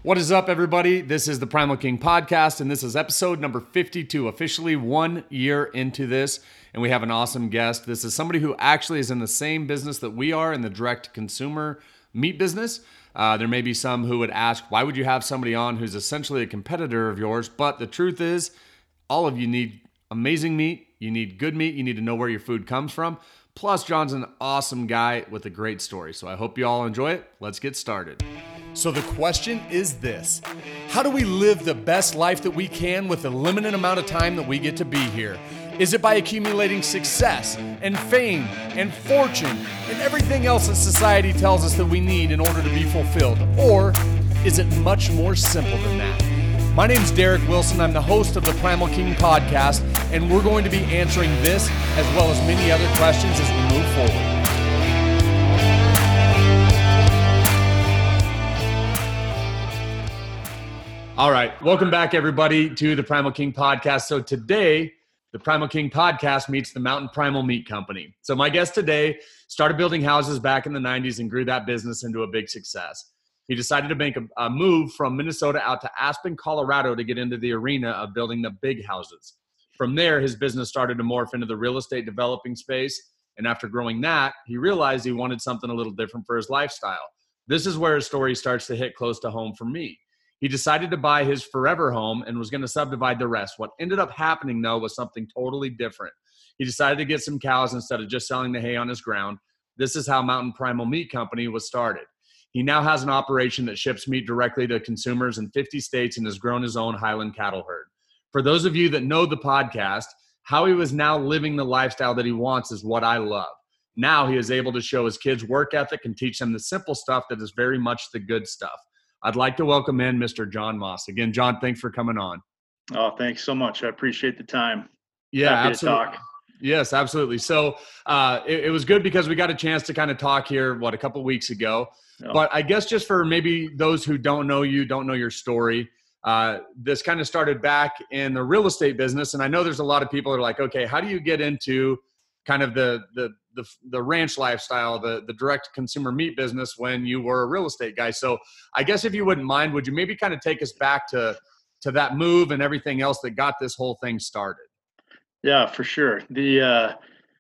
What is up, everybody? This is the Primal King Podcast, and this is episode number 52, officially 1 year into this, and we have an awesome guest. This is somebody who actually is in the same business that we are in the direct-to-consumer meat business. There may be some who would ask, why would you have somebody on who's essentially a competitor of yours? But the truth is, all of you need amazing meat, you need good meat, you need to know where your food comes from. Plus, John's an awesome guy with a great story, so I hope you all enjoy it. Let's get started. So the question is this: how do we live the best life that we can with the limited amount of time that we get to be here? Is it by accumulating success and fame and fortune and everything else that society tells us that we need in order to be fulfilled? Or is it much more simple than that? My name's Derek Wilson. I'm the host of the Primal King Podcast, and we're going to be answering this as well as many other questions as we move forward. All right. Welcome back, everybody, to the Primal King Podcast. So today, the Primal King Podcast meets the Mountain Primal Meat Company. So my guest today started building houses back in the 90s and grew that business into a big success. He decided to make a move from Minnesota out to Aspen, Colorado to get into the arena of building the big houses. From there, his business started to morph into the real estate developing space. And after growing that, he realized he wanted something a little different for his lifestyle. This is where his story starts to hit close to home for me. He decided to buy his forever home and was going to subdivide the rest. What ended up happening, though, was something totally different. He decided to get some cows instead of just selling the hay on his ground. This is how Mountain Primal Meat Company was started. He now has an operation that ships meat directly to consumers in 50 states and has grown his own Highland cattle herd. For those of you that know the podcast, how he was now living the lifestyle that he wants is what I love. Now he is able to show his kids work ethic and teach them the simple stuff that is very much the good stuff. I'd like to welcome in Mr. John Moss. Again, John, thanks for coming on. Oh, thanks so much. I appreciate the time. Yeah, Happy absolutely. to talk. Yes, absolutely. So it was good because we got a chance to kind of talk here, a couple weeks ago. Yeah. But I guess just for maybe those who don't know you, don't know your story, this kind of started back in the real estate business. And I know there's a lot of people that are like, okay, how do you get into kind of the ranch lifestyle, the direct consumer meat business when you were a real estate guy? So I guess if you wouldn't mind, would you maybe kind of take us back to that move and everything else that got this whole thing started? Yeah, for sure. The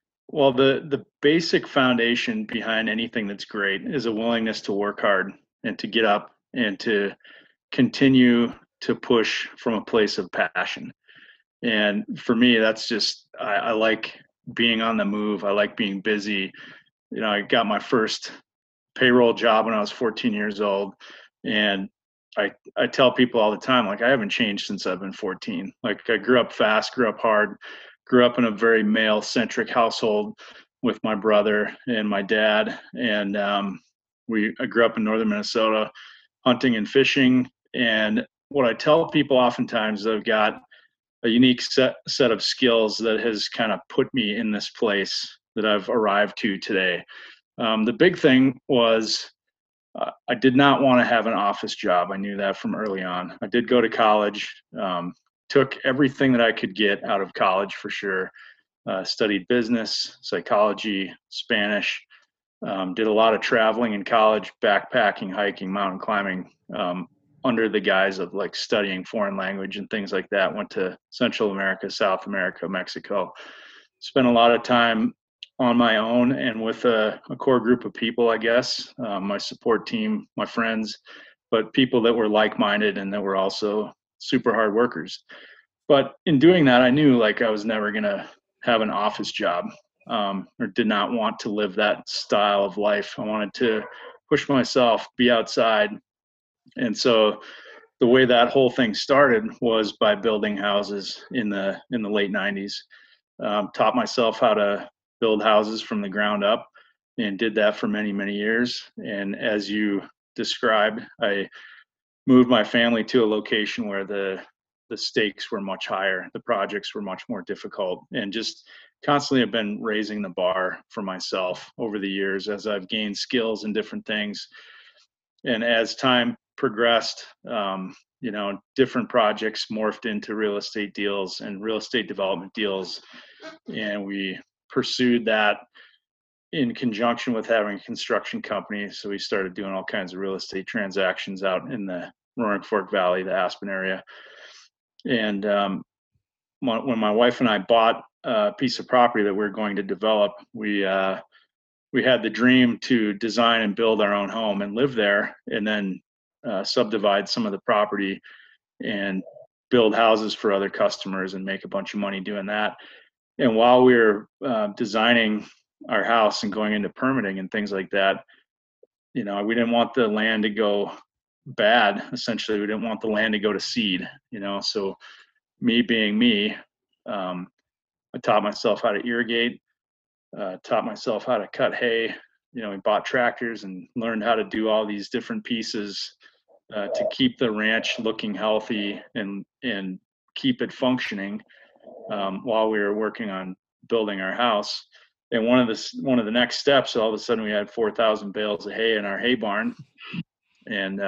basic foundation behind anything that's great is a willingness to work hard and to get up and to continue to push from a place of passion. And for me, that's just, I like being on the move. I like being busy. You know, I got my first payroll job when I was 14 years old. And I tell people all the time, like, I haven't changed since I've been 14. Like, I grew up fast, grew up hard, grew up in a very male-centric household with my brother and my dad. And I grew up in northern Minnesota, hunting and fishing. And what I tell people oftentimes is I've got a unique set of skills that has kind of put me in this place that I've arrived to today. The big thing was I did not want to have an office job. I knew that from early on. I did go to college, took everything that I could get out of college for sure. Studied business, psychology, Spanish, did a lot of traveling in college, backpacking, hiking, mountain climbing, under the guise of like studying foreign language and things like that. Went to Central America, South America, Mexico. Spent a lot of time on my own and with a core group of people, I guess, my support team, my friends, but people that were like-minded and that were also super hard workers. But in doing that, I knew like I was never going to have an office job, or did not want to live that style of life. I wanted to push myself, be outside. And so the way that whole thing started was by building houses in the late 90s. Taught myself how to build houses from the ground up and did that for many, many years. And as you described, I moved my family to a location where the stakes were much higher. The projects were much more difficult, and just constantly have been raising the bar for myself over the years as I've gained skills in different things. And as time progressed, different projects morphed into real estate deals and real estate development deals. And we pursued that in conjunction with having a construction company. So we started doing all kinds of real estate transactions out in the Roaring Fork Valley, the Aspen area. And when my wife and I bought a piece of property that we we're going to develop, we had the dream to design and build our own home and live there, and then subdivide some of the property and build houses for other customers and make a bunch of money doing that. And while we were designing our house and going into permitting and things like that, we didn't want the land to go bad. Essentially, we didn't want the land to go to seed, so me being me, I taught myself how to irrigate, taught myself how to cut hay. We bought tractors and learned how to do all these different pieces to keep the ranch looking healthy and keep it functioning while we were working on building our house. And one of the next steps, all of a sudden we had 4,000 bales of hay in our hay barn. And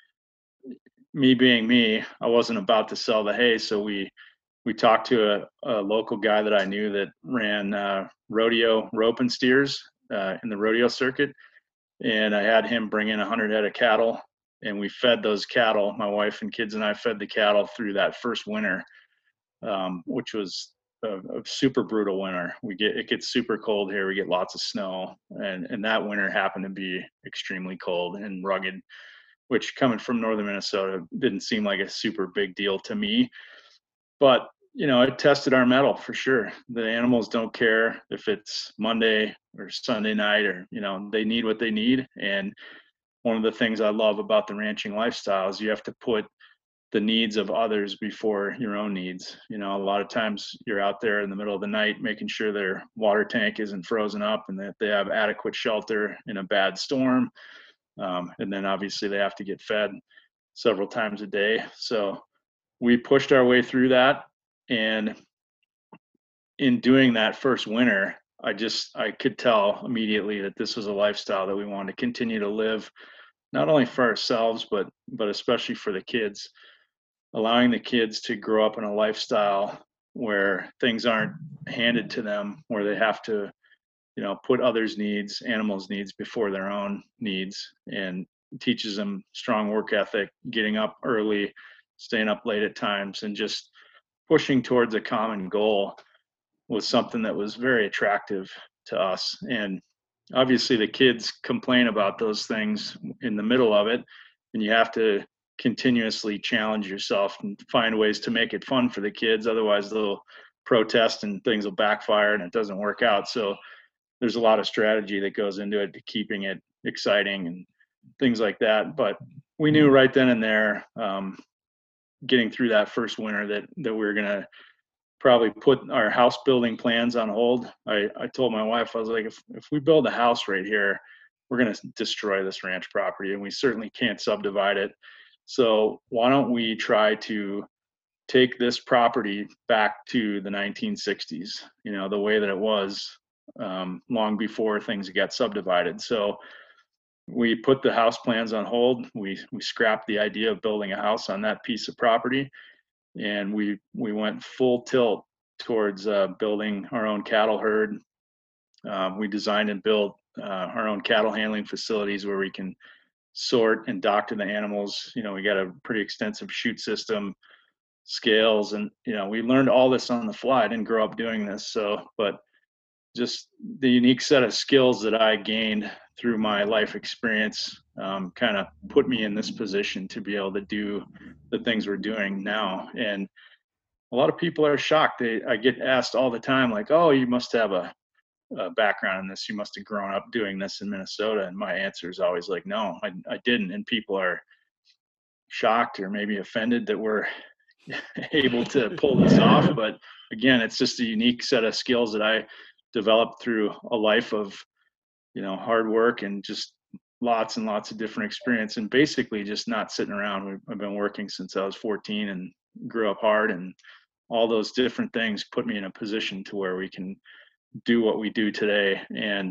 me being me, I wasn't about to sell the hay, so we talked to a local guy that I knew that ran rodeo rope and steers in the rodeo circuit, and I had him bring in 100 head of cattle, and we fed those cattle. My wife and kids and I fed the cattle through that first winter, which was a super brutal winter. It gets super cold here. We get lots of snow, and that winter happened to be extremely cold and rugged, which coming from northern Minnesota didn't seem like a super big deal to me. But it tested our mettle for sure. The animals don't care if it's Monday or Sunday night, or they need what they need. And one of the things I love about the ranching lifestyle is you have to put the needs of others before your own needs. A lot of times you're out there in the middle of the night making sure their water tank isn't frozen up and that they have adequate shelter in a bad storm. And then obviously they have to get fed several times a day. So we pushed our way through that. And in doing that first winter, I could tell immediately that this was a lifestyle that we wanted to continue to live, not only for ourselves, but especially for the kids. Allowing the kids to grow up in a lifestyle where things aren't handed to them, where they have to, put others' needs, animals' needs before their own needs, and teaches them strong work ethic, getting up early, staying up late at times, and just pushing towards a common goal was something that was very attractive to us. And obviously the kids complain about those things in the middle of it, and you have to continuously challenge yourself and find ways to make it fun for the kids. Otherwise they'll protest and things will backfire and it doesn't work out. So there's a lot of strategy that goes into it, to keeping it exciting and things like that. But we knew right then and there, getting through that first winter, that we were going to probably put our house building plans on hold. I told my wife, I was like, if we build a house right here, we're going to destroy this ranch property, and we certainly can't subdivide it. So why don't we try to take this property back to the 1960s, the way that it was long before things got subdivided. So we put the house plans on hold. We scrapped the idea of building a house on that piece of property, and we went full tilt towards building our own cattle herd. We designed and built our own cattle handling facilities where we can sort and doctor the animals. We got a pretty extensive chute system, scales, and we learned all this on the fly. I didn't grow up doing this, but just the unique set of skills that I gained through my life experience kind of put me in this position to be able to do the things we're doing now. And a lot of people are shocked. I get asked all the time, like, oh, you must have a background in this. You must have grown up doing this in Minnesota. And my answer is always like, no, I didn't. And people are shocked or maybe offended that we're able to pull this off. But again, it's just a unique set of skills that I developed through a life of, hard work and just lots and lots of different experience, and basically just not sitting around. I've been working since I was 14 and grew up hard, and all those different things put me in a position to where we can do what we do today. And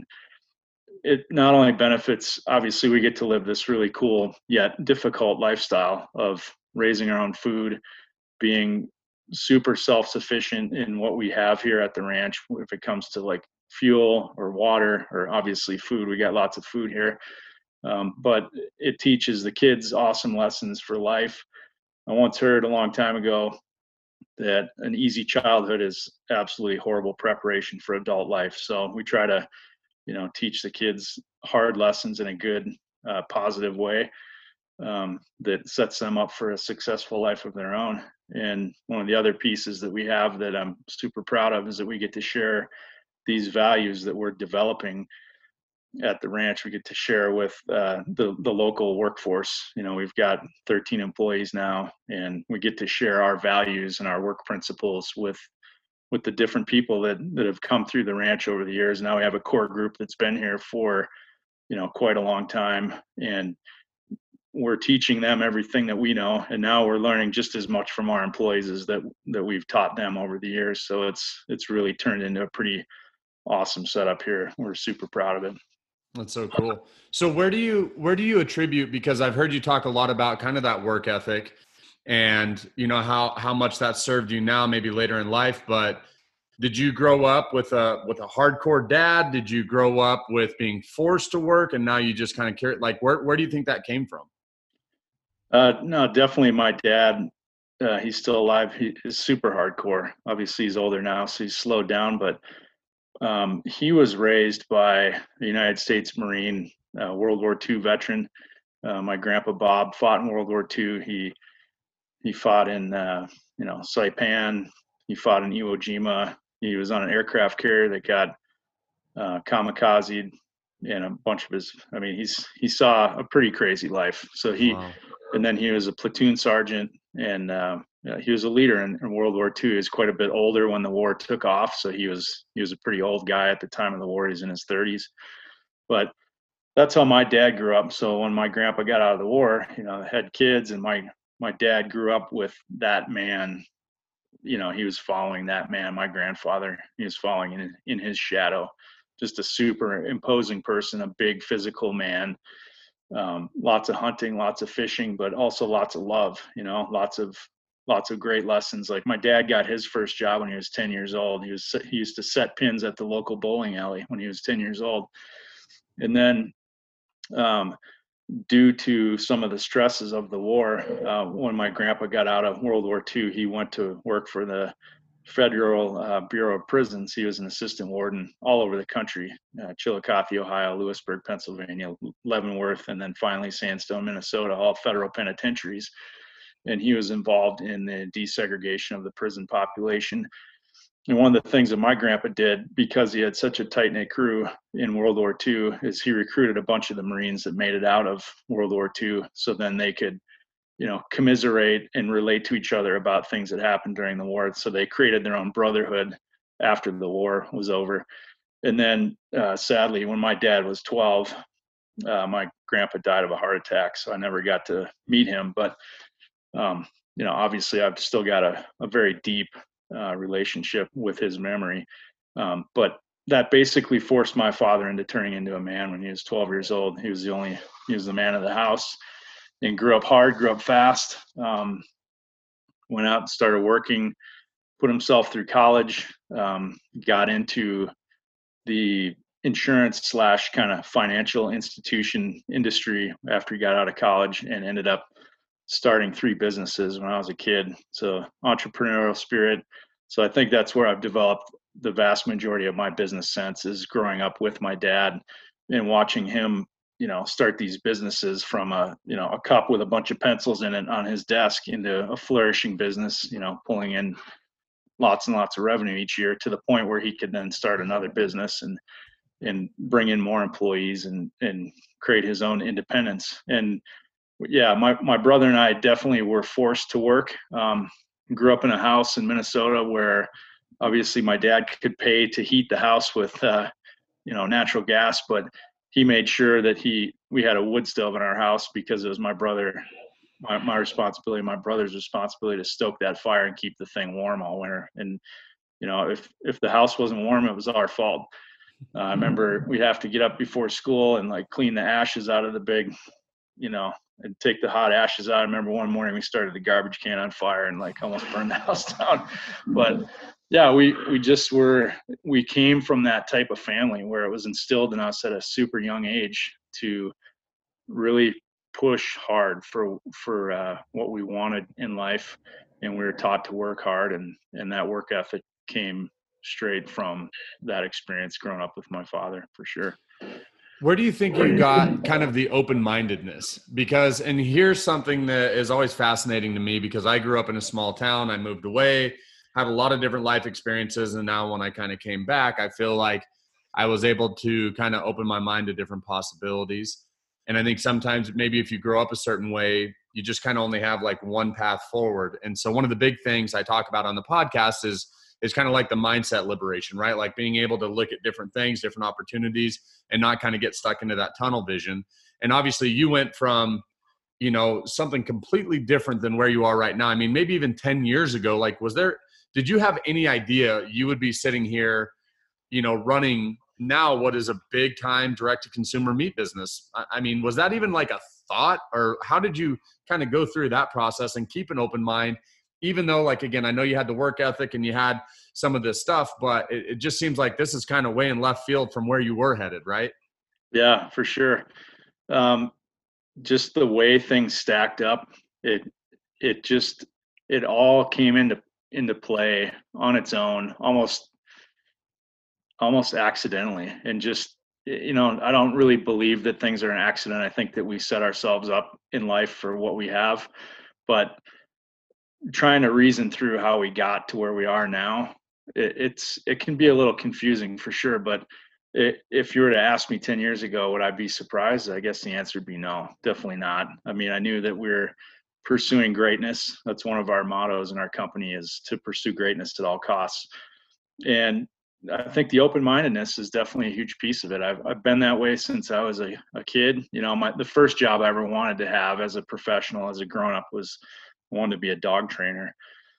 it not only benefits, obviously we get to live this really cool yet difficult lifestyle of raising our own food, being super self-sufficient in what we have here at the ranch. If it comes to like fuel or water, or obviously food, we got lots of food here. but it teaches the kids awesome lessons for life. I once heard a long time ago that an easy childhood is absolutely horrible preparation for adult life. So we try to, teach the kids hard lessons in a good, positive way, that sets them up for a successful life of their own. And one of the other pieces that we have that I'm super proud of is that we get to share these values that we're developing at the ranch. We get to share with the local workforce. We've got 13 employees now, and we get to share our values and our work principles with the different people that have come through the ranch over the years. Now we have a core group that's been here for quite a long time, and we're teaching them everything that we know, and now we're learning just as much from our employees as that we've taught them over the years. So it's really turned into a pretty awesome setup here. We're super proud of it. That's so cool. So where do you attribute, because I've heard you talk a lot about kind of that work ethic and how much that served you now, maybe later in life, but did you grow up with a hardcore dad? Did you grow up with being forced to work and now you just kind of care? Like where do you think that came from? No, definitely my dad. He's still alive. He is super hardcore. Obviously he's older now, so he's slowed down, but he was raised by a United States Marine, World War II veteran. My grandpa Bob fought in World War II. He fought in Saipan. He fought in Iwo Jima. He was on an aircraft carrier that got kamikazed, and a bunch of his. I mean, he saw a pretty crazy life. So Wow. and then he was a platoon sergeant, and he was a leader in World War II. He was quite a bit older when the war took off, so he was a pretty old guy at the time of the war. He's in his 30s, but that's how my dad grew up. So when my grandpa got out of the war, had kids, and my dad grew up with that man. He was following that man, my grandfather. He was following in his shadow. Just a super imposing person, a big physical man. Lots of hunting, lots of fishing, but also lots of love, lots of great lessons. Like my dad got his first job when he was 10 years old. He used to set pins at the local bowling alley when he was 10 years old. And then, due to some of the stresses of the war, when my grandpa got out of World War II, he went to work for the Federal Bureau of Prisons. He was an assistant warden all over the country, Chillicothe, Ohio, Lewisburg, Pennsylvania, Leavenworth, and then finally Sandstone, Minnesota, all federal penitentiaries. And he was involved in the desegregation of the prison population. And one of the things that my grandpa did, because he had such a tight-knit crew in World War II, is he recruited a bunch of the Marines that made it out of World War II, so then they could commiserate and relate to each other about things that happened during the war. So they created their own brotherhood after the war was over. And then, sadly, when my dad was 12, my grandpa died of a heart attack. So I never got to meet him. But, obviously I've still got a very deep relationship with his memory. But that basically forced my father into turning into a man when he was 12 years old. He was the man of the house. And grew up hard, grew up fast, went out and started working, put himself through college, got into the insurance / kind of financial institution industry after he got out of college, and ended up starting 3 businesses when I was a kid. So entrepreneurial spirit. So I think that's where I've developed the vast majority of my business sense, is growing up with my dad and watching him start these businesses from a cup with a bunch of pencils in it on his desk into a flourishing business, pulling in lots and lots of revenue each year, to the point where he could then start another business and bring in more employees and create his own independence. And yeah, my brother and I definitely were forced to work. Grew up in a house in Minnesota where obviously my dad could pay to heat the house with natural gas, but he made sure that we had a wood stove in our house, because it was my my responsibility, my brother's responsibility, to stoke that fire and keep the thing warm all winter. And if the house wasn't warm, it was our fault. I remember we'd have to get up before school and clean the ashes out of the big, and take the hot ashes out. I remember one morning we started the garbage can on fire and almost burned the house down. But yeah, we came from that type of family where it was instilled in us at a super young age to really push hard for what we wanted in life, and we were taught to work hard, and that work ethic came straight from that experience growing up with my father, for sure. Where do you think you got kind of the open-mindedness? Because, and here's something that is always fascinating to me, because I grew up in a small town, I moved away, had a lot of different life experiences. And now when I kind of came back, I feel like I was able to kind of open my mind to different possibilities. And I think sometimes maybe if you grow up a certain way, you just kind of only have like one path forward. And so one of the big things I talk about on the podcast is kind of like the mindset liberation, right? Like being able to look at different things, different opportunities, and not kind of get stuck into that tunnel vision. And obviously you went from, you know, something completely different than where you are right now. I mean, maybe even 10 years ago, like, did you have any idea you would be sitting here, you know, running now what is a big time direct to consumer meat business? I mean, was that even like a thought, or how did you kind of go through that process and keep an open mind, even though, like, again, I know you had the work ethic and you had some of this stuff, but it just seems like this is kind of way in left field from where you were headed, right? Yeah, for sure. Um, just the way things stacked up, it it just it all came into play on its own, almost accidentally. And just, you know, I don't really believe that things are an accident. I think that we set ourselves up in life for what we have. But trying to reason through how we got to where we are now, it can be a little confusing, for sure. But if you were to ask me 10 years ago, would I be surprised? I guess the answer would be no, definitely not. I mean, I knew that we're pursuing greatness. That's one of our mottos in our company, is to pursue greatness at all costs. And I think the open-mindedness is definitely a huge piece of it. I've been that way since I was a kid. You know, the first job I ever wanted to have as a professional, as a grown-up, was I wanted to be a dog trainer.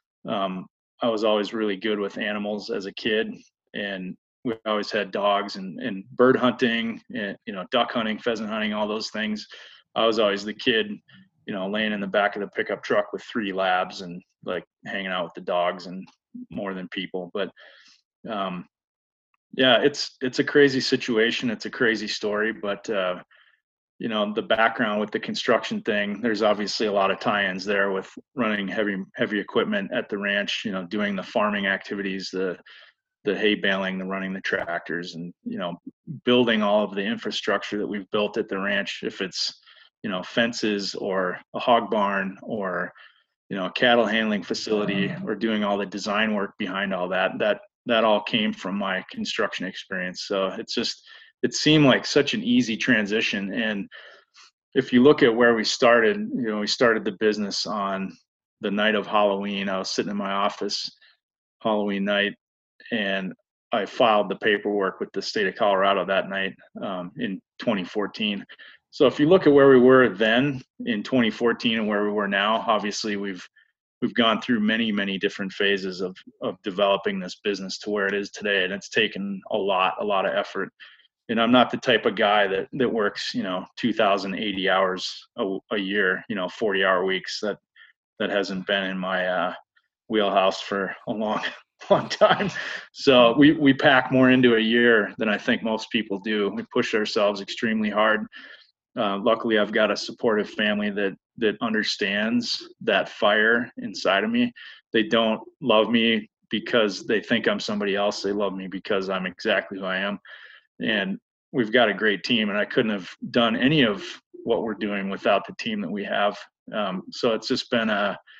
I was always really good with animals as a kid, and we always had dogs, and bird hunting, and, you know, duck hunting, pheasant hunting, all those things. I was always the kid, you know, laying in the back of the pickup truck with 3 labs and like hanging out with the dogs and more than people. But um, yeah, it's a crazy situation. It's a crazy story, but you know, the background with the construction thing, there's obviously a lot of tie-ins there with running heavy equipment at the ranch, you know, doing the farming activities, the hay baling, the running the tractors, and, you know, building all of the infrastructure that we've built at the ranch. If it's, you know, fences or a hog barn or, you know, a cattle handling facility, or doing all the design work behind all that all came from my construction experience. So it seemed like such an easy transition. And if you look at where we started, you know, we started the business on the night of Halloween. I was sitting in my office Halloween night, and I filed the paperwork with the state of Colorado that night, in 2014. So if you look at where we were then in 2014 and where we were now, obviously we've gone through many different phases of developing this business to where it is today, and it's taken a lot of effort. And I'm not the type of guy that works, you know, 2,080 hours a year, you know, 40-hour weeks. That hasn't been in my wheelhouse for a long time. So we pack more into a year than I think most people do. We push ourselves extremely hard. Luckily, I've got a supportive family that understands that fire inside of me. They don't love me because they think I'm somebody else. They love me because I'm exactly who I am. And we've got a great team, and I couldn't have done any of what we're doing without the team that we have. So it's just been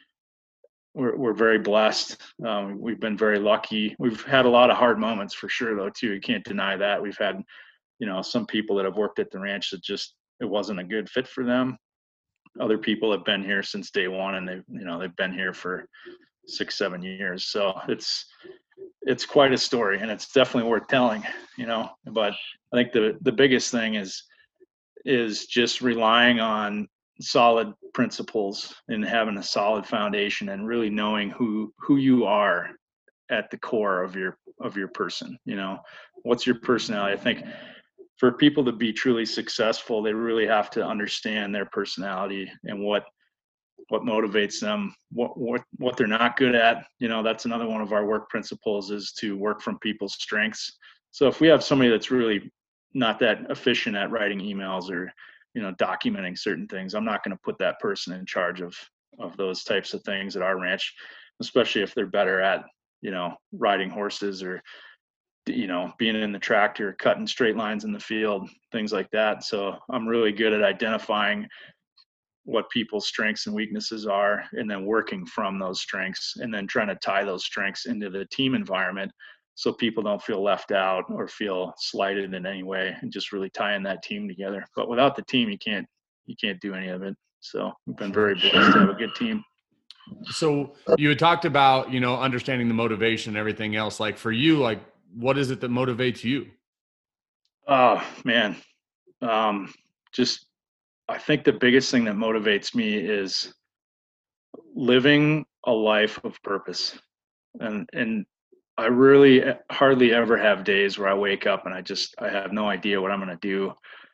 we're very blessed. We've been very lucky. We've had a lot of hard moments, for sure, though, too. You can't deny that. We've had, you know, some people that have worked at the ranch that just, it wasn't a good fit for them. Other people have been here since day one, and they've been here for 6-7 years. So it's quite a story, and it's definitely worth telling, you know. But I think the biggest thing is just relying on solid principles and having a solid foundation, and really knowing who you are at the core of your person. You know, what's your personality? I think for people to be truly successful, they really have to understand their personality and what motivates them, what they're not good at. You know, that's another one of our work principles, is to work from people's strengths. So if we have somebody that's really not that efficient at writing emails, or, documenting certain things. I'm not going to put that person in charge of those types of things at our ranch, especially if they're better at, riding horses or, being in the tractor, cutting straight lines in the field, things like that. So I'm really good at identifying what people's strengths and weaknesses are, and then working from those strengths, and then trying to tie those strengths into the team environment so people don't feel left out or feel slighted in any way, and just really tying that team together. But without the team, you can't do any of it. So we've been very blessed to have a good team. So you had talked about, understanding the motivation and everything else. Like for you, like what is it that motivates you? Oh man. I think the biggest thing that motivates me is living a life of purpose. And I really hardly ever have days where I wake up and I have no idea what I'm going to do.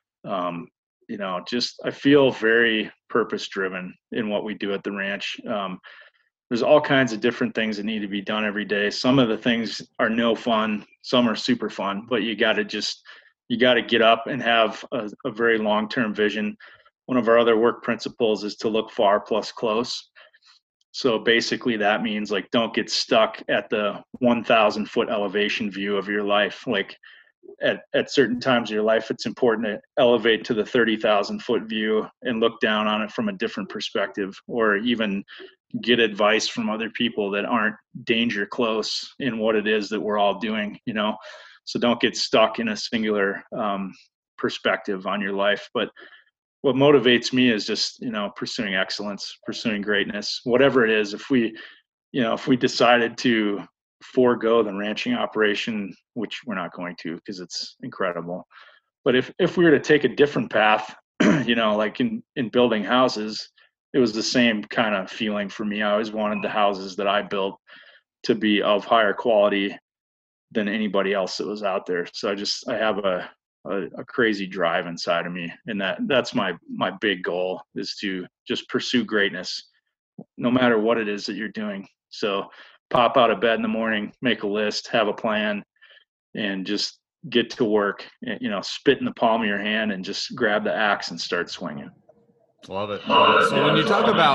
I feel very purpose driven in what we do at the ranch. There's all kinds of different things that need to be done every day. Some of the things are no fun, some are super fun, but you got to get up and have a very long-term vision. One of our other work principles is to look far plus close. So basically that means like, don't get stuck at the 1,000 foot elevation view of your life. Like at certain times of your life, it's important to elevate to the 30,000 foot view and look down on it from a different perspective, or even get advice from other people that aren't danger close in what it is that we're all doing, so don't get stuck in a singular perspective on your life. But what motivates me is just, pursuing excellence, pursuing greatness, whatever it is. If we decided to forego the ranching operation, which we're not going to because it's incredible, but if we were to take a different path, like in building houses, it was the same kind of feeling for me. I always wanted the houses that I built to be of higher quality than anybody else that was out there. So I have a crazy drive inside of me, and that's my big goal, is to just pursue greatness no matter what it is that you're doing. So pop out of bed in the morning, make a list, have a plan, and just get to work, spit in the palm of your hand and just grab the axe and start swinging. Love it. So when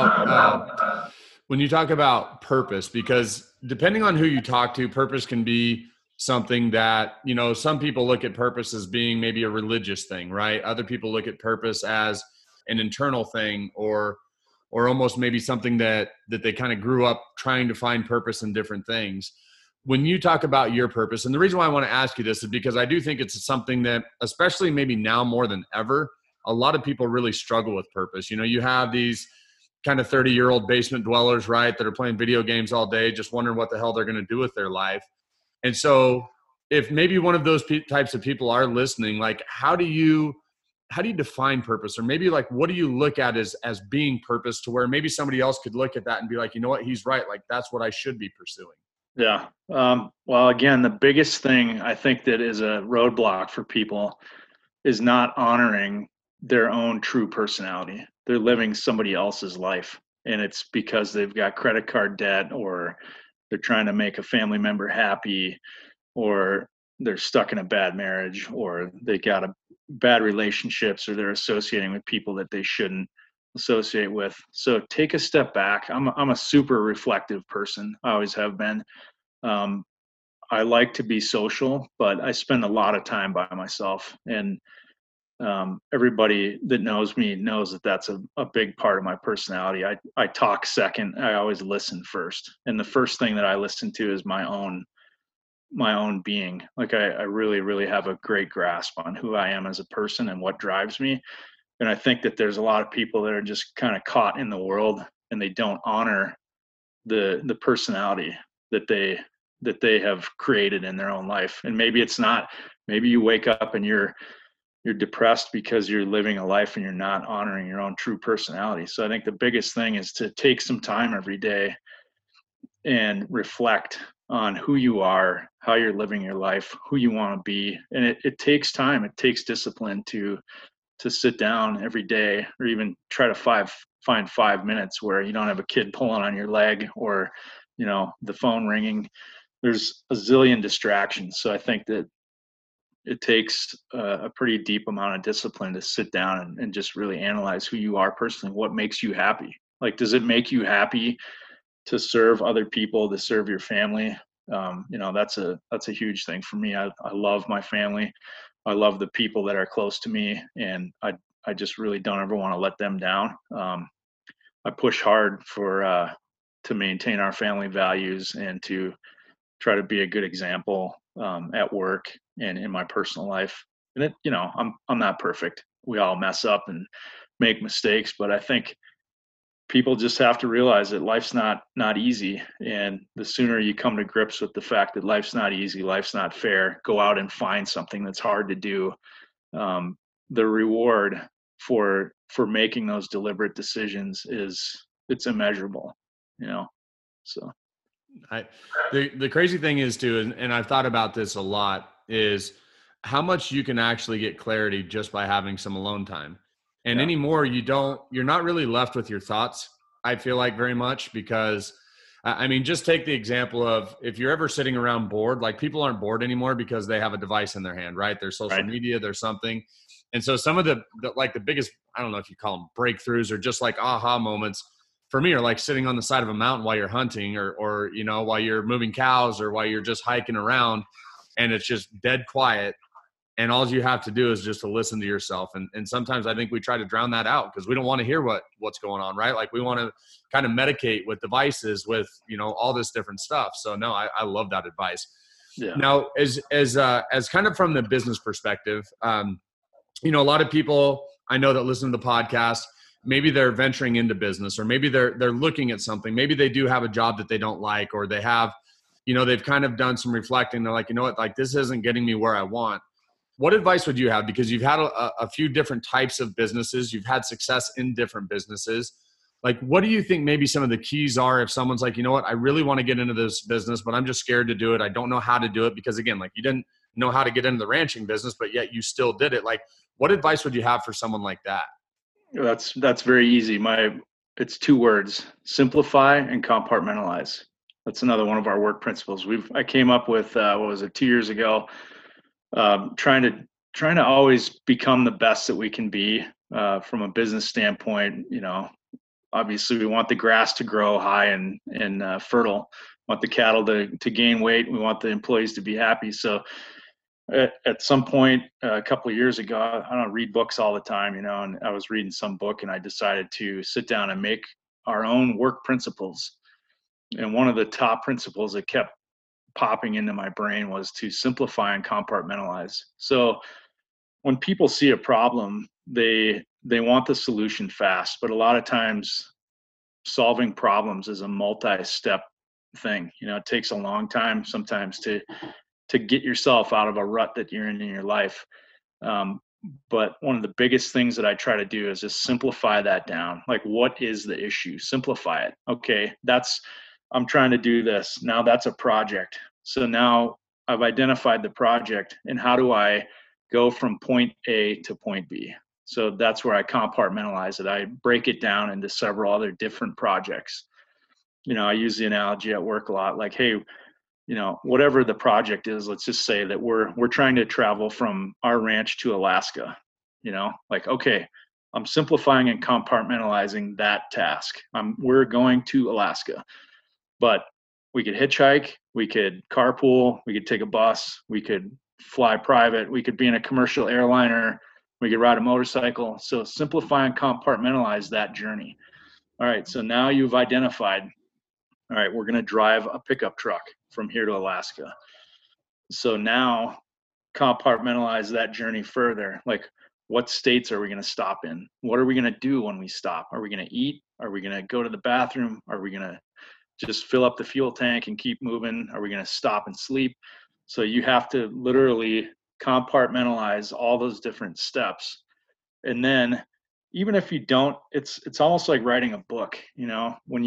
you talk about purpose, because depending on who you talk to, purpose can be something that, some people look at purpose as being maybe a religious thing, right? Other people look at purpose as an internal thing, or almost maybe something that they kind of grew up trying to find purpose in different things. When you talk about your purpose, and the reason why I want to ask you this is because I do think it's something that, especially maybe now more than ever, a lot of people really struggle with purpose. You have these kind of 30-year-old basement dwellers, right, that are playing video games all day, just wondering what the hell they're going to do with their life. And so if maybe one of those types of people are listening, like how do you define purpose? Or maybe like, what do you look at as being purpose, to where maybe somebody else could look at that and be like, you know what, he's right. Like that's what I should be pursuing. Yeah. Well, again, the biggest thing I think that is a roadblock for people is not honoring their own true personality. They're living somebody else's life, and it's because they've got credit card debt, or they're trying to make a family member happy, or they're stuck in a bad marriage, or they got bad relationships, or they're associating with people that they shouldn't associate with. So take a step back. I'm a super reflective person. I always have been. I like to be social, but I spend a lot of time by myself, and everybody that knows me knows that that's a big part of my personality. I talk second. I always listen first. And the first thing that I listen to is my own being. Like I really, really have a great grasp on who I am as a person and what drives me. And I think that there's a lot of people that are just kind of caught in the world, and they don't honor the personality that they have created in their own life. And maybe it's not, maybe you wake up and you're depressed because you're living a life and you're not honoring your own true personality. So I think the biggest thing is to take some time every day and reflect on who you are, how you're living your life, who you want to be. And it takes time. It takes discipline to sit down every day, or even try to find 5 minutes where you don't have a kid pulling on your leg, or, the phone ringing. There's a zillion distractions. So I think that it takes a pretty deep amount of discipline to sit down and just really analyze who you are personally. What makes you happy? Like, does it make you happy to serve other people, to serve your family? That's a huge thing for me. I love my family. I love the people that are close to me, and I just really don't ever want to let them down. I push hard to maintain our family values and to try to be a good example at work and in my personal life. And I'm not perfect. We all mess up and make mistakes, but I think people just have to realize that life's not easy. And the sooner you come to grips with the fact that life's not easy, life's not fair, go out and find something that's hard to do. The reward for making those deliberate decisions it's immeasurable, so. The crazy thing is too, and I've thought about this a lot, is how much you can actually get clarity just by having some alone time. And anymore, you're not really left with your thoughts, I feel like, very much, because I mean, just take the example of if you're ever sitting around bored, like people aren't bored anymore because they have a device in their hand, right? There's social media, there's something. And so some of the biggest, I don't know if you call them breakthroughs or just like aha moments for me are like sitting on the side of a mountain while you're hunting or while you're moving cows or while you're just hiking around and it's just dead quiet. And all you have to do is just to listen to yourself. And sometimes I think we try to drown that out because we don't want to hear what's going on, right? Like we want to kind of medicate with devices, with, all this different stuff. So no, I love that advice. Yeah. Now, as kind of from the business perspective, a lot of people I know that listen to the podcast, maybe they're venturing into business, or maybe they're looking at something. Maybe they do have a job that they don't like, or they have, they've kind of done some reflecting. They're like, like this isn't getting me where I want. What advice would you have? Because you've had a few different types of businesses. You've had success in different businesses. Like, what do you think maybe some of the keys are if someone's like, I really want to get into this business, but I'm just scared to do it. I don't know how to do it because, again, like you didn't know how to get into the ranching business, but yet you still did it. Like, what advice would you have for someone like that? That's very easy. It's 2 words: simplify and compartmentalize. That's another one of our work principles. I came up with, 2 years ago, trying to always become the best that we can be from a business standpoint. Obviously we want the grass to grow high and fertile, we want the cattle to gain weight, we want the employees to be happy. So at some point a couple of years ago, I don't read books all the time, and I was reading some book and I decided to sit down and make our own work principles. And one of the top principles that kept popping into my brain was to simplify and compartmentalize. So when people see a problem, they want the solution fast, but a lot of times solving problems is a multi-step thing. It takes a long time sometimes to get yourself out of a rut that you're in your life. But one of the biggest things that I try to do is just simplify that down. Like, what is the issue? Simplify it. Okay, I'm trying to do this. Now that's a project. So now I've identified the project, and how do I go from point A to point B? So that's where I compartmentalize it. I break it down into several other different projects. I use the analogy at work a lot, like, hey, whatever the project is, let's just say that we're trying to travel from our ranch to Alaska. Like, okay, I'm simplifying and compartmentalizing that task. We're going to Alaska, but we could hitchhike, we could carpool, we could take a bus, we could fly private, we could be in a commercial airliner, we could ride a motorcycle. So simplify and compartmentalize that journey. All right, so now you've identified, all right, we're going to drive a pickup truck from here to Alaska. So now compartmentalize that journey further. Like, what states are we going to stop in? What are we going to do when we stop? Are we going to eat? Are we going to go to the bathroom? Are we going to just fill up the fuel tank and keep moving? Are we going to stop and sleep? So you have to literally compartmentalize all those different steps. And then even if you don't, it's almost like writing a book. When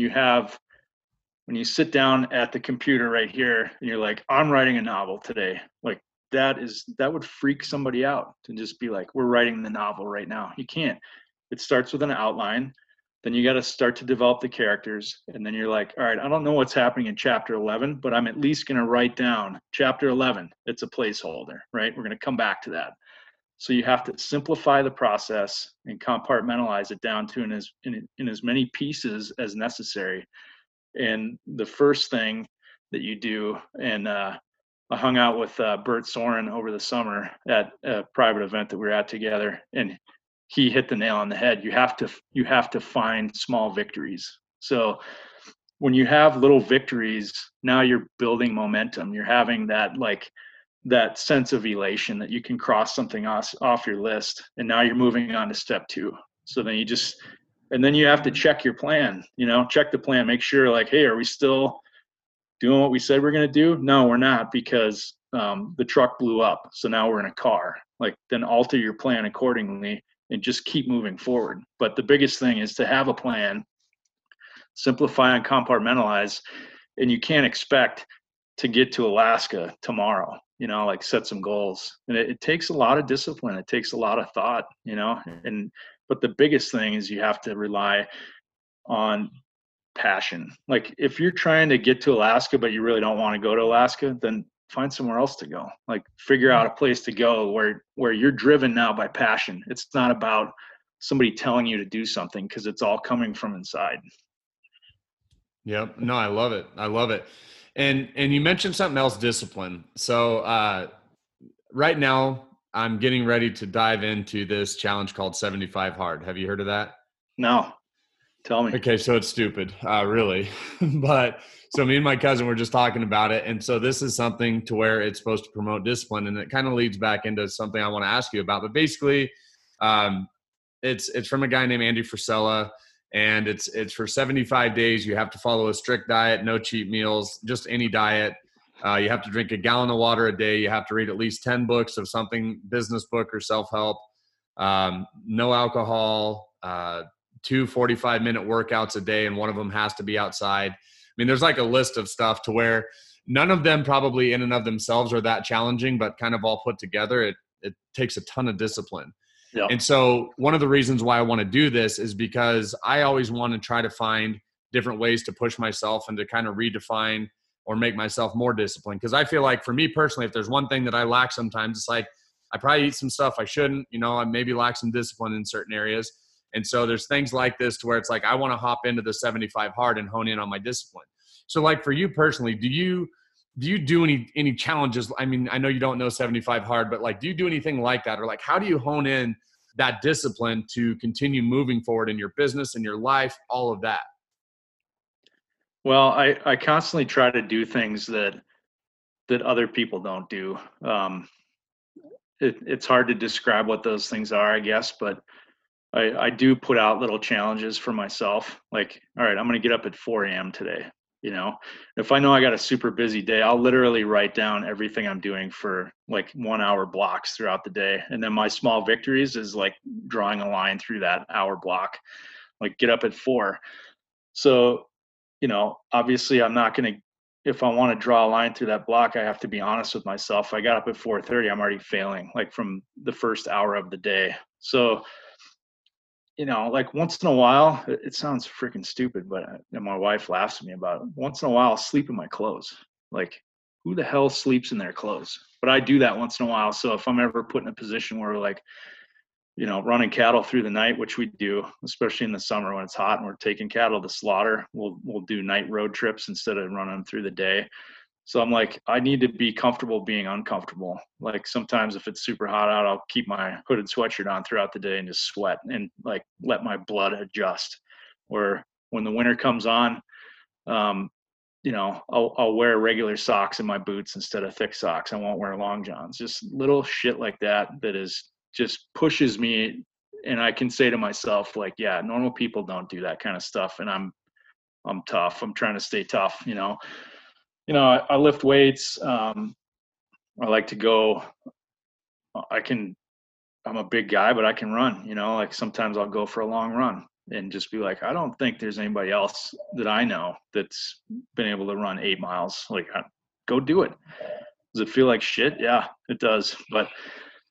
you sit down at the computer right here and you're like, I'm writing a novel today, like that would freak somebody out to just be like, we're writing the novel right now. You can't. It starts with an outline. Then you got to start to develop the characters. And then you're like, all right, I don't know what's happening in chapter 11, but I'm at least going to write down chapter 11. It's a placeholder, right? We're going to come back to that. So you have to simplify the process and compartmentalize it down to in as many pieces as necessary. And the first thing that you do, and I hung out with Bert Soren over the summer at a private event that we were at together, and he hit the nail on the head. You have to find small victories. So when you have little victories, now you're building momentum. You're having that sense of elation that you can cross something off your list, and now you're moving on to step 2. So then and then you have to check your plan, check the plan, make sure like, hey, are we still doing what we said we're going to do? No, we're not, because the truck blew up. So now we're in a car. Like, then alter your plan accordingly and just keep moving forward. But the biggest thing is to have a plan, simplify and compartmentalize, and you can't expect to get to Alaska tomorrow, like set some goals. And it takes a lot of discipline. It takes a lot of thought, but the biggest thing is you have to rely on passion. Like, if you're trying to get to Alaska, but you really don't want to go to Alaska, then find somewhere else to go. Like, figure out a place to go where you're driven now by passion. It's not about somebody telling you to do something, because it's all coming from inside. Yep. No, I love it. I love it. And you mentioned something else, discipline. So right now I'm getting ready to dive into this challenge called 75 Hard. Have you heard of that? No. Tell me. Okay. So it's stupid, really. But so me and my cousin were just talking about it. And so this is something to where it's supposed to promote discipline. And it kind of leads back into something I want to ask you about. But basically, it's from a guy named Andy Frisella. And it's for 75 days. You have to follow a strict diet, no cheat meals, just any diet. You have to drink a gallon of water a day. You have to read at least 10 books of something, business book or self-help. No alcohol, 2 45-minute workouts a day, and one of them has to be outside. I mean, there's like a list of stuff to where none of them probably in and of themselves are that challenging, but kind of all put together, it takes a ton of discipline. Yep. And so one of the reasons why I want to do this is because I always want to try to find different ways to push myself and to kind of redefine or make myself more disciplined. Because I feel like for me personally, if there's one thing that I lack sometimes, it's like I probably eat some stuff I shouldn't, I maybe lack some discipline in certain areas. And so there's things like this to where it's like I want to hop into the 75 Hard and hone in on my discipline. So like for you personally, do you do any challenges? I mean, I know you don't know 75 Hard, but like, do you do anything like that? Or like, how do you hone in that discipline to continue moving forward in your business and your life, all of that? Well, I constantly try to do things that other people don't do. It's hard to describe what those things are, I guess, but I do put out little challenges for myself. Like, all right, I'm going to get up at 4 a.m. today. If I know I got a super busy day, I'll literally write down everything I'm doing for like 1 hour blocks throughout the day. And then my small victories is like drawing a line through that hour block, like get up at 4. So, obviously I'm not going to, if I want to draw a line through that block, I have to be honest with myself. If I got up at 4:30, I'm already failing like from the first hour of the day. So, like once in a while, it sounds freaking stupid, but my wife laughs at me about it. Once in a while, I'll sleep in my clothes. Like, who the hell sleeps in their clothes? But I do that once in a while. So if I'm ever put in a position where we're like, running cattle through the night, which we do, especially in the summer when it's hot and we're taking cattle to slaughter, we'll do night road trips instead of running them through the day. So I'm like, I need to be comfortable being uncomfortable. Like sometimes if it's super hot out, I'll keep my hooded sweatshirt on throughout the day and just sweat and like let my blood adjust. Where when the winter comes on, I'll wear regular socks in my boots instead of thick socks. I won't wear long johns. Just little shit like that is just pushes me. And I can say to myself, like, yeah, normal people don't do that kind of stuff. And I'm tough. I'm trying to stay tough, I lift weights. I like to go, I'm a big guy, but I can run, like sometimes I'll go for a long run and just be like, I don't think there's anybody else that I know that's been able to run 8 miles. Like, go do it. Does it feel like shit? Yeah, it does. But,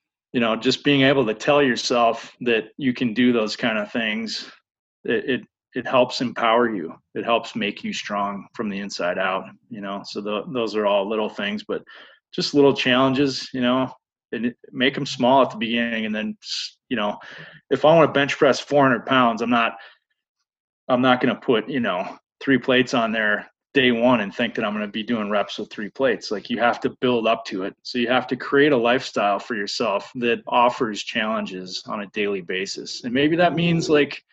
just being able to tell yourself that you can do those kind of things, it it helps empower you. It helps make you strong from the inside out, so those are all little things, but just little challenges, and make them small at the beginning. And then, if I want to bench press 400 pounds, I'm not going to put, 3 plates on there day one and think that I'm going to be doing reps with 3 plates. Like, you have to build up to it. So you have to create a lifestyle for yourself that offers challenges on a daily basis. And maybe that means, like,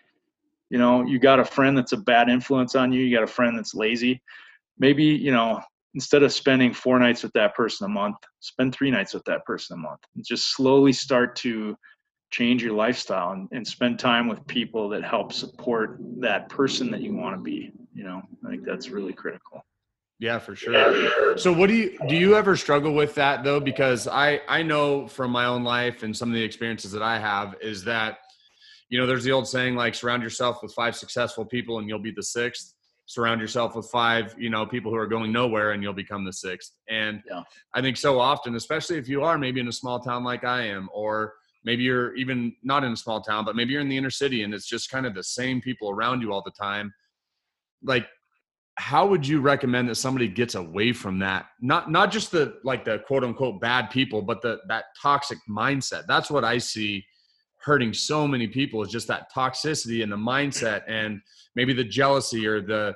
you got a friend that's a bad influence on you. You got a friend that's lazy. Maybe, instead of spending 4 nights with that person a month, spend 3 nights with that person a month, and just slowly start to change your lifestyle and spend time with people that help support that person that you want to be. I think that's really critical. Yeah, for sure. So do you ever struggle with that though? Because I know from my own life and some of the experiences that I have is that, there's the old saying, like, surround yourself with 5 successful people and you'll be the 6th. Surround yourself with 5, people who are going nowhere and you'll become the 6th. And yeah. I think so often, especially if you are maybe in a small town like I am, or maybe you're even not in a small town, but maybe you're in the inner city and it's just kind of the same people around you all the time. Like, how would you recommend that somebody gets away from that? Not just the quote unquote bad people, but that toxic mindset. That's what I see hurting so many people, is just that toxicity and the mindset, and maybe the jealousy or the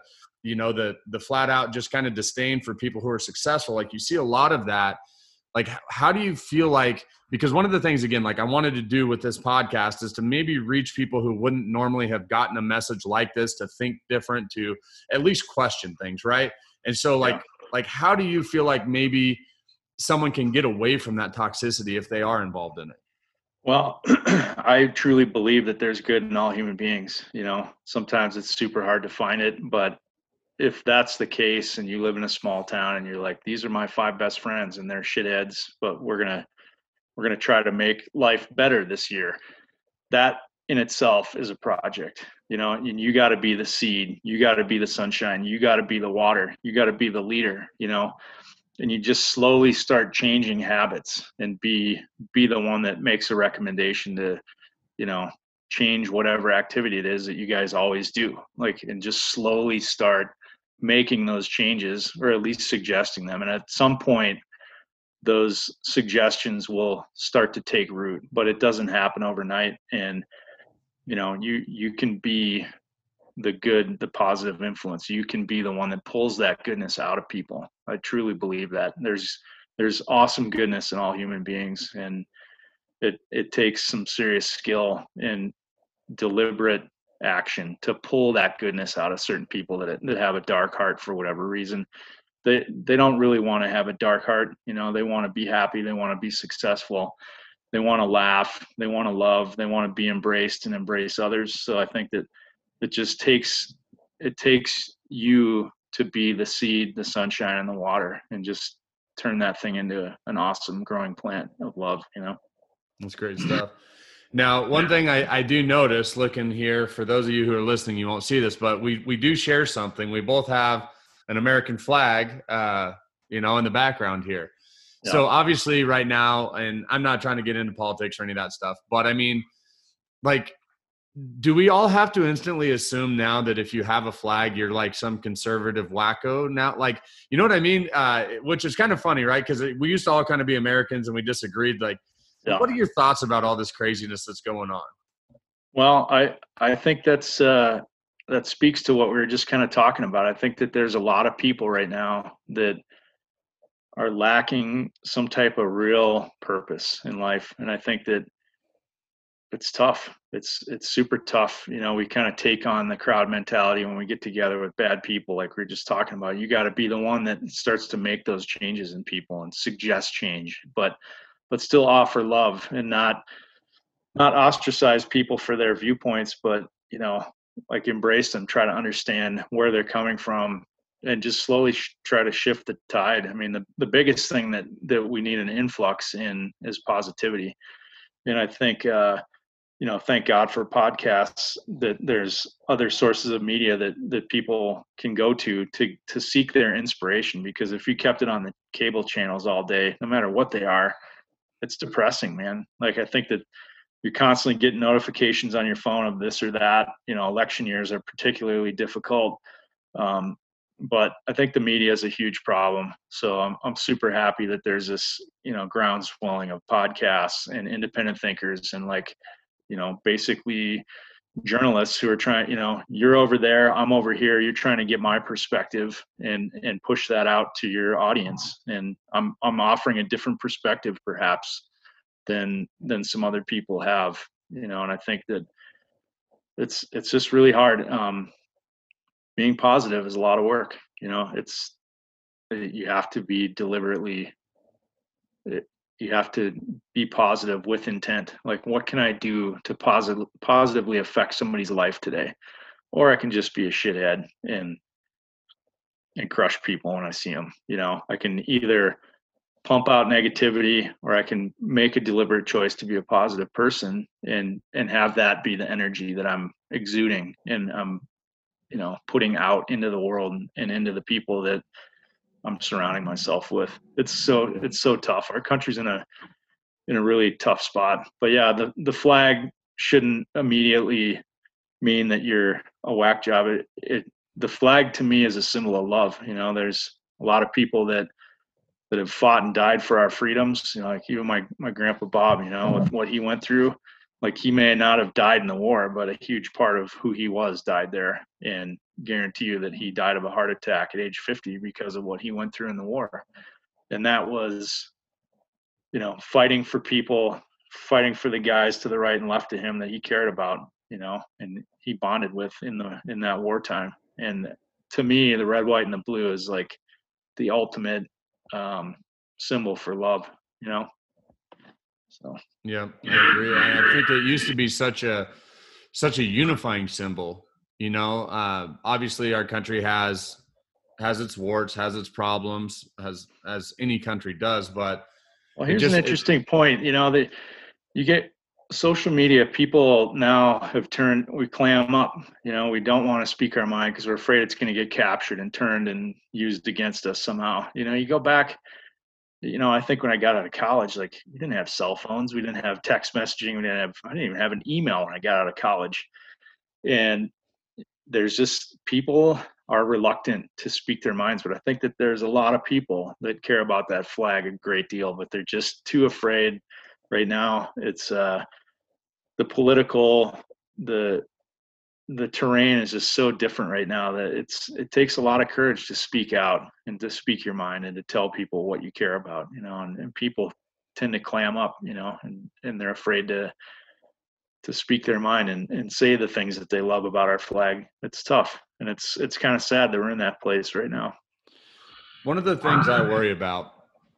flat out just kind of disdain for people who are successful. Like, you see a lot of that. Like, how do you feel like, because one of the things, again, like I wanted to do with this podcast is to maybe reach people who wouldn't normally have gotten a message like this, to think different, to at least question things. Right. And so like how do you feel like maybe someone can get away from that toxicity if they are involved in it? Well, I truly believe that there's good in all human beings. Sometimes it's super hard to find it, but if that's the case and you live in a small town and you're like, these are my 5 best friends and they're shitheads, but we're going to try to make life better this year. That in itself is a project, and you got to be the seed, you got to be the sunshine, you got to be the water, you got to be the leader, and you just slowly start changing habits and be the one that makes a recommendation to, change whatever activity it is that you guys always do, and just slowly start making those changes, or at least suggesting them. And at some point, those suggestions will start to take root, but it doesn't happen overnight. And, you can be the positive influence. You can be the one that pulls that goodness out of people. I truly believe that there's awesome goodness in all human beings, and it takes some serious skill and deliberate action to pull that goodness out of certain people that have a dark heart for whatever reason. They don't really want to have a dark heart. They want to be happy. They want to be successful. They want to laugh. They want to love. They want to be embraced and embrace others. So I think that it takes you to be the seed, the sunshine, and the water, and just turn that thing into an awesome growing plant of love. That's great stuff. Now, one thing I do notice looking here, for those of you who are listening, you won't see this, but we do share something. We both have an American flag, in the background here. Yeah. So obviously right now, and I'm not trying to get into politics or any of that stuff, but I mean, like, do we all have to instantly assume now that if you have a flag, you're like some conservative wacko now? Like, you know what I mean? Which is kind of funny, right? Because we used to all kind of be Americans and we disagreed. Like, yeah. What are your thoughts about all this craziness that's going on? Well, I think that speaks to what we were just kind of talking about. I think that there's a lot of people right now that are lacking some type of real purpose in life. And I think that it's tough. It's super tough. We kind of take on the crowd mentality when we get together with bad people, like we were just talking about. You got to be the one that starts to make those changes in people and suggest change, but still offer love, and not ostracize people for their viewpoints, but, like, embrace them, try to understand where they're coming from, and just slowly try to shift the tide. I mean, the biggest thing that we need an influx in is positivity. And I think, thank God for podcasts, that there's other sources of media that people can go to seek their inspiration. Because if you kept it on the cable channels all day, no matter what they are, it's depressing, man. Like, I think that you're constantly getting notifications on your phone of this or that. Election years are particularly difficult. But I think the media is a huge problem. So I'm super happy that there's this, groundswelling of podcasts and independent thinkers and basically journalists who are trying, you're over there, I'm over here, you're trying to get my perspective and push that out to your audience. And I'm offering a different perspective perhaps than some other people have, and I think that it's just really hard. Being positive is a lot of work. You have to be deliberately, you have to be positive with intent. Like, what can I do to positively affect somebody's life today? Or I can just be a shithead and crush people when I see them. I can either pump out negativity, or I can make a deliberate choice to be a positive person and have that be the energy that I'm exuding and I'm, putting out into the world and into the people that I'm surrounding myself with. It's so tough. Our country's in a really tough spot. But yeah, the flag shouldn't immediately mean that you're a whack job. The flag to me is a symbol of love. There's a lot of people that have fought and died for our freedoms. Like even my grandpa Bob, with what he went through, like he may not have died in the war, but a huge part of who he was died there. And guarantee you that he died of a heart attack at age 50 because of what he went through in the war. And that was, fighting for people, fighting for the guys to the right and left of him that he cared about, and he bonded with in that wartime. And to me, the red, white, and the blue is like the ultimate symbol for love, So yeah, I agree. I think it used to be such a unifying symbol. Obviously our country has its warts, has its problems, as any country does. But here's an interesting point. That you get social media. People now have we clam up. We don't want to speak our mind because we're afraid it's going to get captured and turned and used against us somehow. You go back. I think when I got out of college, like we didn't have cell phones, we didn't have text messaging, I didn't even have an email when I got out of college. And there's just people are reluctant to speak their minds, but I think that there's a lot of people that care about that flag a great deal, but they're just too afraid right now. It's the political, the terrain is just so different right now that it takes a lot of courage to speak out and to speak your mind and to tell people what you care about, and people tend to clam up, and they're afraid to speak their mind and say the things that they love about our flag. It's tough. And it's kind of sad that we're in that place right now. One of the things I worry about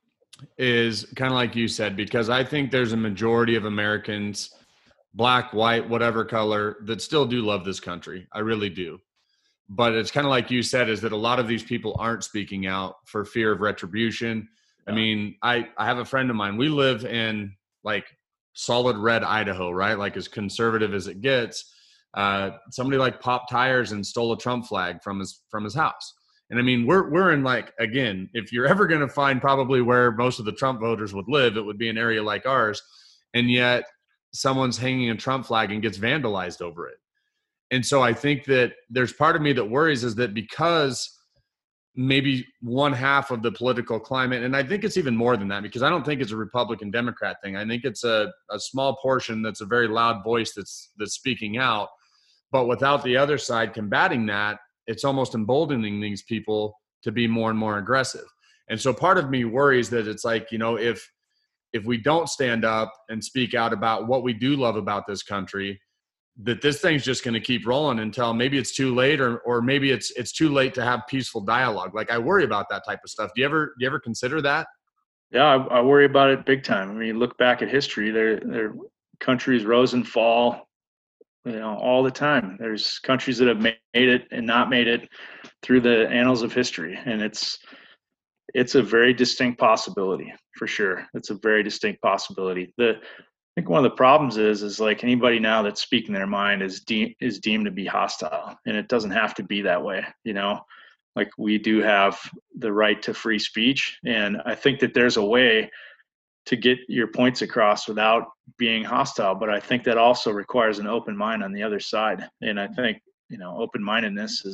is kind of like you said, because I think there's a majority of Americans, black, white, whatever color, that still do love this country. I really do. But it's kind of like you said, is that a lot of these people aren't speaking out for fear of retribution. Yeah. I mean, I have a friend of mine. We live in like solid red Idaho, right? Like as conservative as it gets. Somebody like popped tires and stole a Trump flag from his house. And I mean, we're in like, again, if you're ever going to find probably where most of the Trump voters would live, it would be an area like ours. And yet someone's hanging a Trump flag and gets vandalized over it. And so I think that there's part of me that worries is that because maybe one half of the political climate, and I think it's even more than that, because I don't think it's a Republican Democrat thing. I think it's a small portion that's a very loud voice that's speaking out. But without the other side combating that, it's almost emboldening these people to be more and more aggressive. And so part of me worries that it's like, if we don't stand up and speak out about what we do love about this country, that this thing's just going to keep rolling until maybe it's too late, or maybe it's too late to have peaceful dialogue. Like I worry about that type of stuff. Do you ever consider that? Yeah, I worry about it big time. I mean, look back at history, their countries rose and fall, all the time. There's countries that have made it and not made it through the annals of history. And it's a very distinct possibility for sure. It's a very distinct possibility. I think one of the problems is like anybody now that's speaking their mind is deemed to be hostile, and it doesn't have to be that way. Like we do have the right to free speech. And I think that there's a way to get your points across without being hostile. But I think that also requires an open mind on the other side. And I think, open-mindedness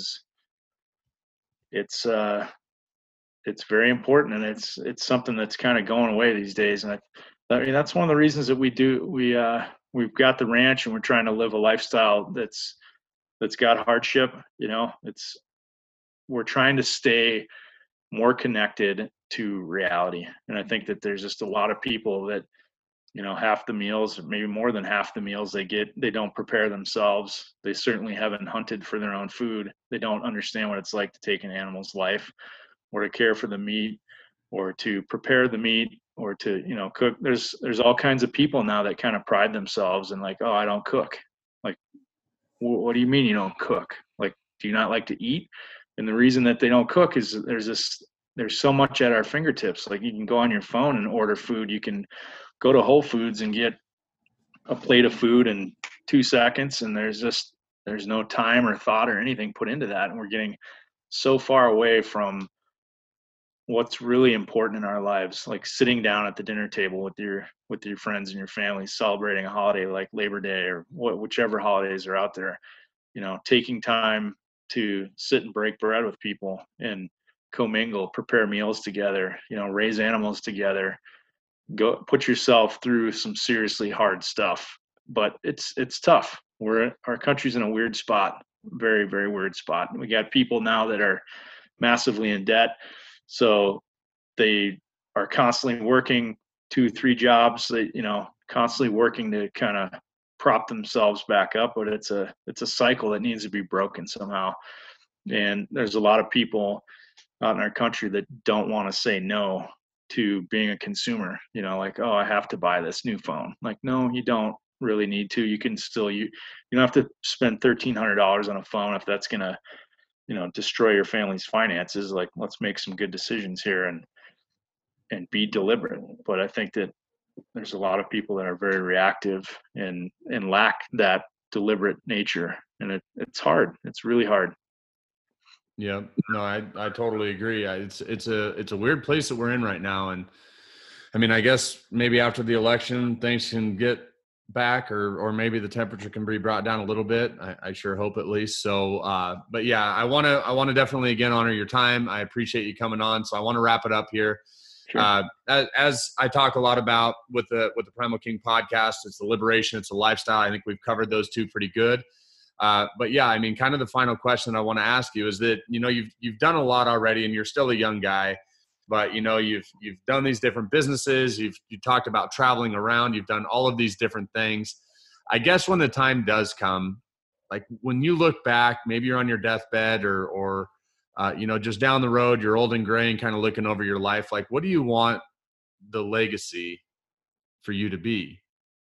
it's very important, and it's something that's kind of going away these days. And I mean, that's one of the reasons that we've got the ranch, and we're trying to live a lifestyle that's got hardship. We're trying to stay more connected to reality. And I think that there's just a lot of people that, half the meals, maybe more than half the meals they don't prepare themselves. They certainly haven't hunted for their own food. They don't understand what it's like to take an animal's life, or to care for the meat, or to prepare the meat, or to, cook. There's all kinds of people now that kind of pride themselves and like, oh, I don't cook. Like, what do you mean you don't cook? Like, do you not like to eat? And the reason that they don't cook is there's so much at our fingertips. Like, you can go on your phone and order food. You can go to Whole Foods and get a plate of food in 2 seconds. And there's no time or thought or anything put into that. And we're getting so far away from what's really important in our lives, like sitting down at the dinner table with your friends and your family, celebrating a holiday like Labor Day or whichever holidays are out there. Taking time to sit and break bread with people and commingle, prepare meals together, raise animals together, go put yourself through some seriously hard stuff. But it's tough. Our country's in a weird spot, very, very weird spot. We got people now that are massively in debt. So they are constantly working 2-3 jobs, constantly working to kind of prop themselves back up. But it's a cycle that needs to be broken somehow. And there's a lot of people out in our country that don't want to say no to being a consumer, like, oh, I have to buy this new phone. Like, no, you don't really need to. You can still, you don't have to spend $1,300 on a phone if that's going to, destroy your family's finances. Like, let's make some good decisions here and be deliberate. But I think that there's a lot of people that are very reactive and lack that deliberate nature. And it's hard. It's really hard. Yeah, no, I totally agree. It's a weird place that we're in right now. And I mean, I guess maybe after the election, things can get back, or maybe the temperature can be brought down a little bit. I sure hope, at least. So, but yeah, I want to definitely again honor your time. I appreciate you coming on. So I want to wrap it up here. Sure. As I talk a lot about with the Primal King podcast, it's the liberation, it's the lifestyle. I think we've covered those two pretty good. But yeah, I mean, kind of the final question I want to ask you is that, you've done a lot already, and you're still a young guy, but you've done these different businesses. You talked about traveling around. You've done all of these different things. I guess when the time does come, like when you look back, maybe you're on your deathbed or just down the road, you're old and gray and kind of looking over your life. Like, what do you want the legacy for you to be?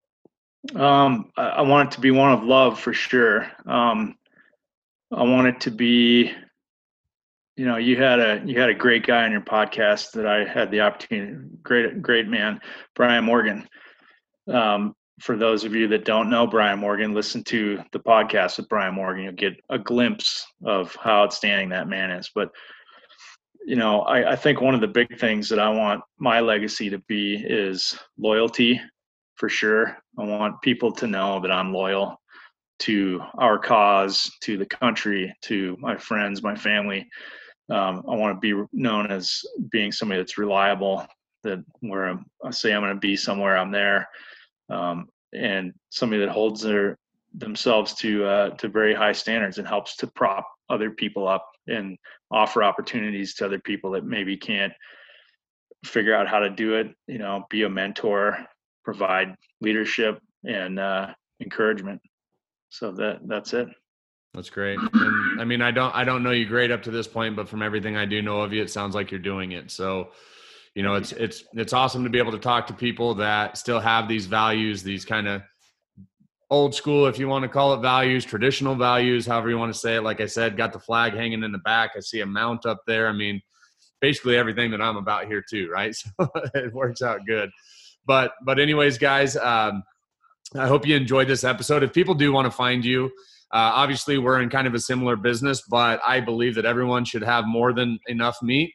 I want it to be one of love, for sure. I want it to be, you had a great guy on your podcast that I had the opportunity, great man, Brian Morgan. For those of you that don't know Brian Morgan, listen to the podcast with Brian Morgan. You'll get a glimpse of how outstanding that man is. But, I think one of the big things that I want my legacy to be is loyalty. For sure. I want people to know that I'm loyal to our cause, to the country, to my friends, my family. I want to be known as being somebody that's reliable, that where I say I'm going to be somewhere, I'm there, and somebody that holds themselves to very high standards and helps to prop other people up and offer opportunities to other people that maybe can't figure out how to do it. Be a mentor, provide leadership and encouragement. So that's it. That's great. And I mean, I don't know you great up to this point, but from everything I do know of you, it sounds like you're doing it. So, it's awesome to be able to talk to people that still have these values, these kind of old school, if you want to call it values, traditional values, however you want to say it. Like I said, got the flag hanging in the back. I see a mount up there. I mean, basically everything that I'm about here too, right? So it works out good. But anyways, guys, I hope you enjoyed this episode. If people do want to find you, obviously we're in kind of a similar business, but I believe that everyone should have more than enough meat.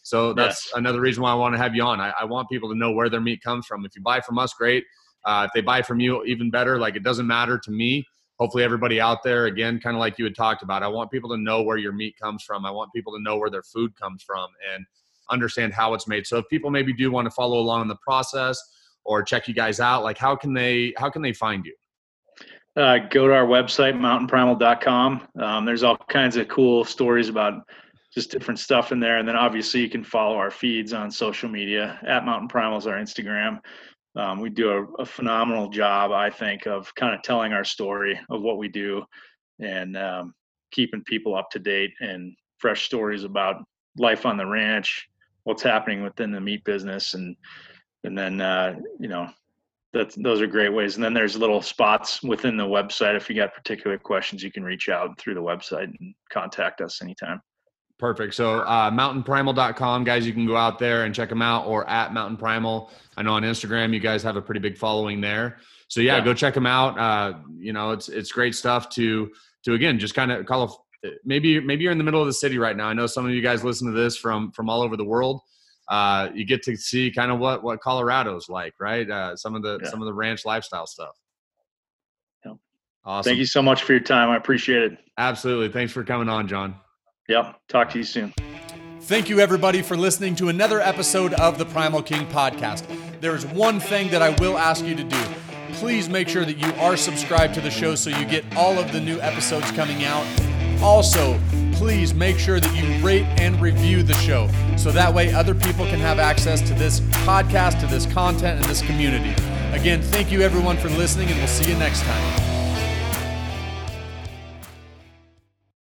So that's another reason why I want to have you on. I want people to know where their meat comes from. If you buy from us, great. If they buy from you, even better. Like, it doesn't matter to me. Hopefully everybody out there, again, kind of like you had talked about, I want people to know where your meat comes from. I want people to know where their food comes from and understand how it's made. So if people maybe do want to follow along in the process or check you guys out, like how can they find you? Go to our website, mountainprimal.com. There's all kinds of cool stories about just different stuff in there. And then obviously you can follow our feeds on social media. At Mountain Primal is our Instagram. We do a phenomenal job, I think, of kind of telling our story of what we do and keeping people up to date and fresh stories about life on the ranch, what's happening within the meat business. And then, those are great ways. And then there's little spots within the website. If you got particular questions, you can reach out through the website and contact us anytime. Perfect. So mountainprimal.com, guys, you can go out there and check them out, or at Mountain Primal. I know on Instagram, you guys have a pretty big following there. So yeah. Go check them out. It's great stuff to again, just kind of call maybe you're in the middle of the city right now. I know some of you guys listen to this from all over the world. You get to see kind of what Colorado's like, right? Some of the ranch lifestyle stuff. Yeah. Awesome. Thank you so much for your time. I appreciate it. Absolutely. Thanks for coming on, John. Yep. Talk to you soon. Thank you, everybody, for listening to another episode of the Primal King podcast. There is one thing that I will ask you to do. Please make sure that you are subscribed to the show so you get all of the new episodes coming out. Also, please make sure that you rate and review the show so that way other people can have access to this podcast, to this content, and this community. Again, thank you, everyone, for listening, and we'll see you next time.